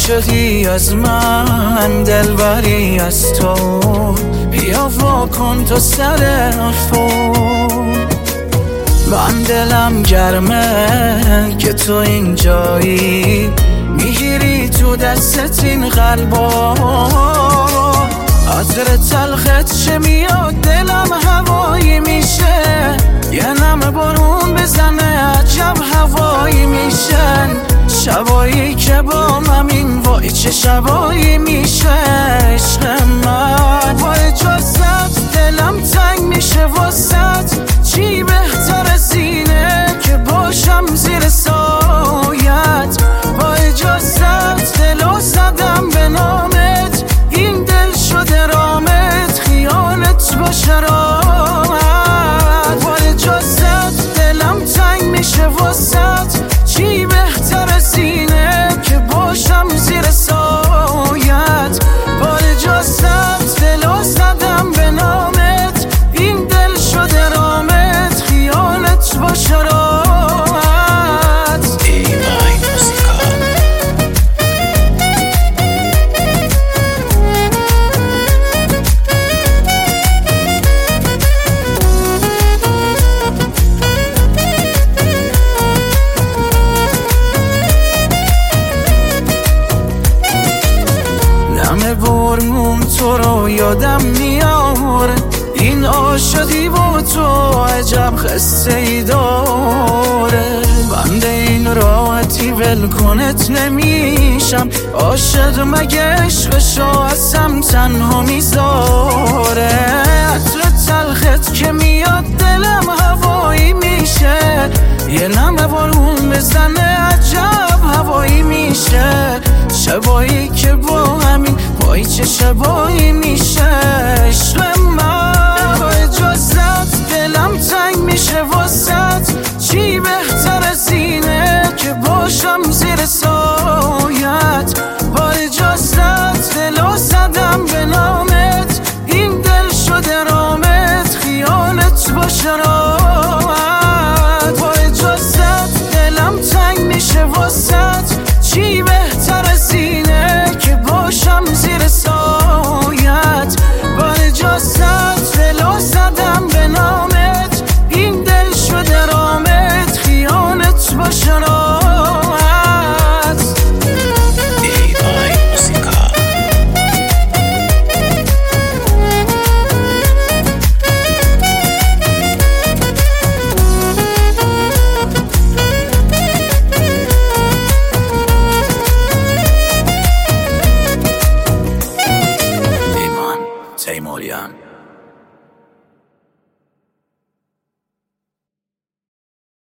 شدی از من، دلبری از تو، بیا واکن تو سر فون. من دلم گرمه که تو اینجایی، میگیری تو دستت این قلبا، عطر تلخت چه میاد دلم هوایی میشه، یه نم بارون بزنه عجب هوایی میشن، شبایی که با همین وای چه شبایی میشه عشق من. وای جزت دلم تنگ میشه واسط، چی بهتر از اینه که باشم زیر سایت. وای جزت دلو زدم به نامت، این دل شده رامت، خیالت با شرامت. وای جزت دلم تنگ میشه واسط، چی بهتر از اینه که باشم زیر سایت. وای جزت دلو زدم به نامت، این دل شده رامت، خیالت با شرامت. بارمون تو رو یادم میاره، این عاشقی با تو عجب خسته ای داره. بنده این راحتی ولکنت نمیشم، عاشق مگه عشقشو ازم تنها میذاره. عطر تلخت که میاد دلم هوایی میشه، یه نم بارون بزنه عجب هوایی میشه، شبایی که با همین وای چه شبایی میشه